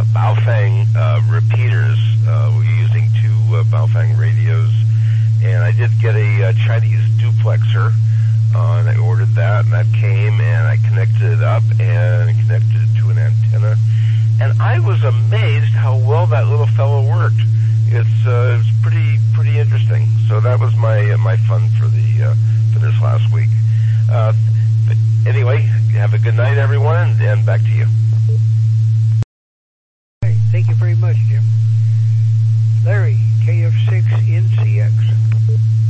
Baofeng repeaters. We're using two Baofeng radios, and I did get a Chinese duplexer, and I ordered that, and that came, and I connected it up and connected it to an antenna, and I was amazed how well that little fellow worked. It's pretty interesting. So that was my fun for this last week. But anyway, have a good night, everyone, and back to you. Hey, thank you very much, Jim. Larry, KF6NCX.